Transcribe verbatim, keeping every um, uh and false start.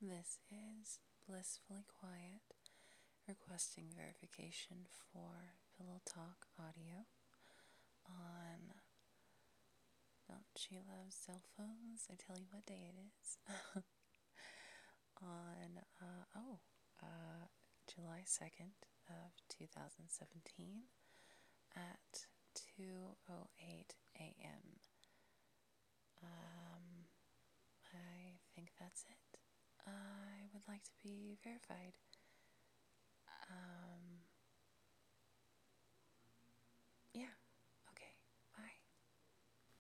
This is Blissfully Quiet, requesting verification for Pillow Talk audio on Don't She Love Cell Phones? I tell you what day it is. on, uh, oh, uh, July second of two thousand seventeen at two oh eight a m Um, I think that's it. I would like to be verified. Um,